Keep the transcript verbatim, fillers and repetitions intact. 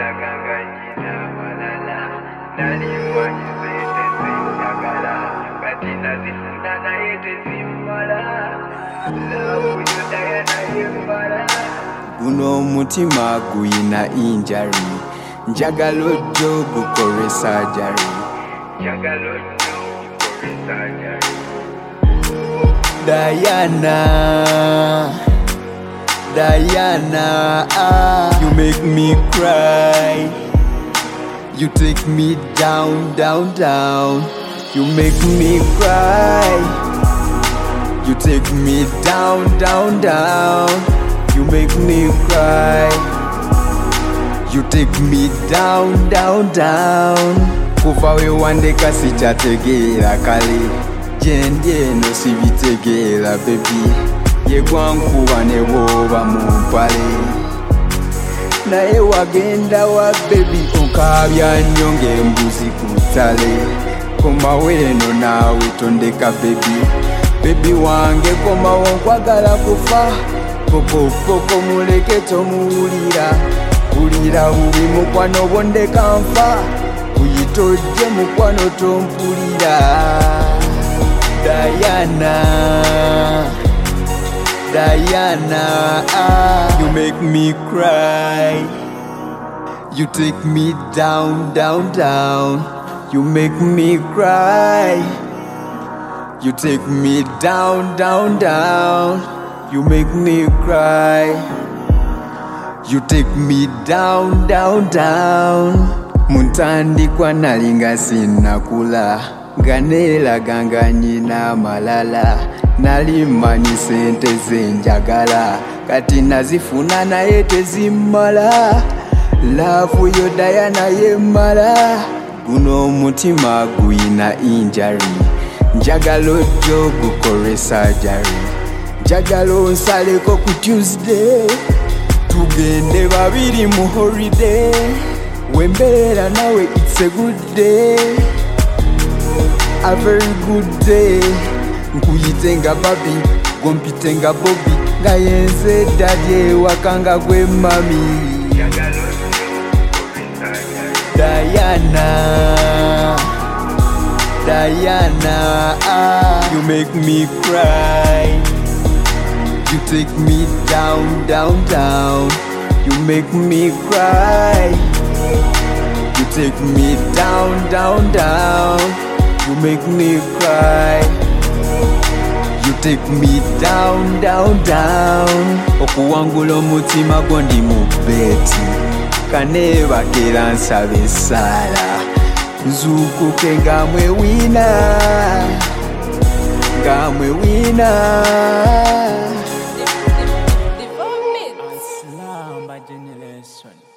ganganyina malala nalimwanyi zete zinjagala kati nazifuna naye tezimala lavu yodaya naye mbala guno omutima guyina injari njagala ojjo gukore sajari njagala ojjo gukore sajari Diana Diana, ah, you make me cry. You take me down, down, down. You make me cry. You take me down, down, down. You make me cry. You take me down, down, down. Kufa we wande kasi chategera kale. Jendye no sivitegera baby. Yegwankuba ne woba mumpale naye wagenda wa baby onkabya nnyo ng'embuzi ku ttale komawo eno naawe tondeka baby baby wange komawo nkwagala kufa pokopoko muleke tomuwulira wulira bubi mukwano bondeka nfa buyitojje mukwano tompulira Diana Diana, ah, you make me cry. You take me down, down, down. You make me cry. You take me down, down, down. You make me cry. You take me down, down, down. Muntandikwa nalinga sinakula ganela ganganyina malala nalimanyi sente zenjagala kati nazifuna naye tezimala lavu yodaya naye mala guno omutima guyina injari njagala ojjo gukore sajari njagala onsaleko ku Tuesday tugende babiri mu holiday wembeera nawe it's a good day a very good day nkuyitenga babi gompitenga bobi nga yenze dadye wakanga gwe mami Diana Diana, ah, you make me cry. You take me down, down, down. You make me cry. You take me down, down, down. You make me cry. You take me down, down, down. Okuwangula omutima gwo ndi mu beti kanebakera nsabe essaala nzuukuke nga mwe wina nga mwe wina Slamba generation.